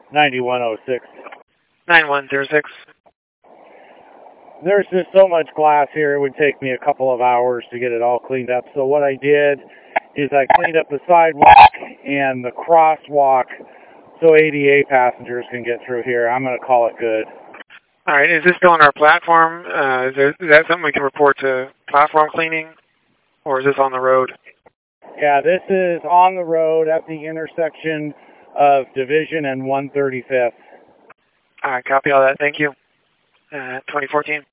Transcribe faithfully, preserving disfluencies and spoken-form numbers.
ninety-one oh six. nine one zero six. There's just so much glass here, it would take me a couple of hours to get it all cleaned up. So what I did is I cleaned up the sidewalk and the crosswalk so A D A passengers can get through here. I'm going to call it good. All right, is this still on our platform? Uh, is, there, is that something we can report to platform cleaning, or is this on the road? Yeah, this is on the road at the intersection of Division and one thirty-fifth. All right, copy all that. Thank you. Uh, twenty fourteen.